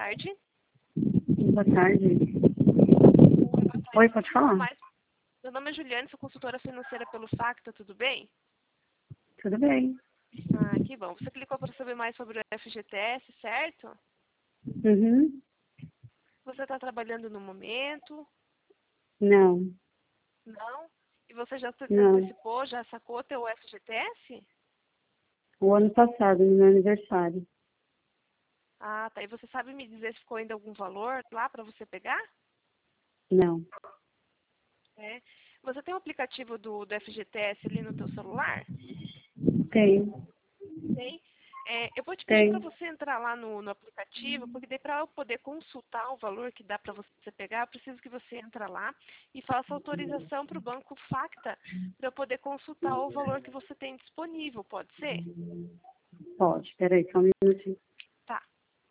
tarde. Boa tarde. Oi, pode falar? Meu nome é Juliane, sou consultora financeira pelo Facta, tudo bem? Tudo bem. Ah, que bom. Você clicou para saber mais sobre o FGTS, certo? Uhum. Você está trabalhando no momento? Não, Não? E você já se não. antecipou, já sacou teu FGTS? O ano passado, no meu aniversário. Ah, tá. E você sabe me dizer se ficou ainda algum valor lá para você pegar? Não. É. Você tem o aplicativo do FGTS ali no teu celular? Tenho. Tem. Eu vou te pedir para Tenho. você entrar lá no aplicativo, porque daí para eu poder consultar o valor que dá para você pegar, eu preciso que você entre lá e faça autorização para o Banco Facta para eu poder consultar o valor que você tem disponível, pode ser? Pode. Peraí, só um minutinho. Tá.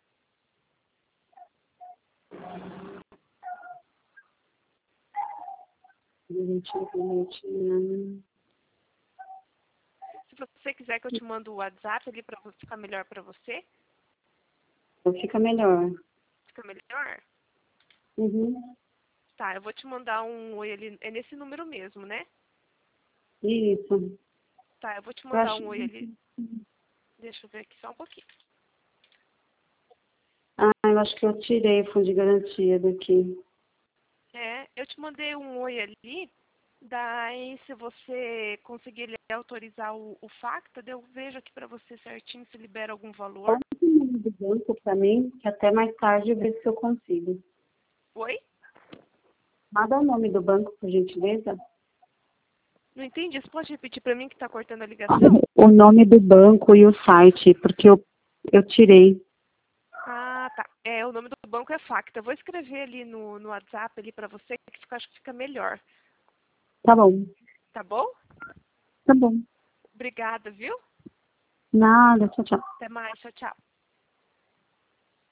Um minutinho. Se você quiser que eu te mando o WhatsApp ali para ficar melhor para você, Fica melhor. fica melhor? Uhum. Tá, eu vou te mandar um oi ali, é nesse número mesmo, né? Isso. Tá, eu vou te Eu mandar acho... um oi ali. Deixa eu ver aqui só um pouquinho. eu acho que eu tirei o fundo de garantia daqui. Eu te mandei um oi ali, daí se você conseguir autorizar o Facta, daí eu vejo aqui pra você certinho se libera algum valor. Pode o nome do banco para mim, que até mais tarde eu vejo se eu consigo. Oi? Manda o nome do banco, por gentileza. Não entendi, você pode repetir pra mim que tá cortando a ligação? O nome do banco e o site, porque eu tirei. Ah, tá. O nome do banco é Facta. Eu vou escrever ali no WhatsApp ali pra você, que acho que fica melhor. Tá bom. Tá bom? Tá bom. Obrigada, viu? Nada, tchau, tchau. Até mais, tchau, tchau.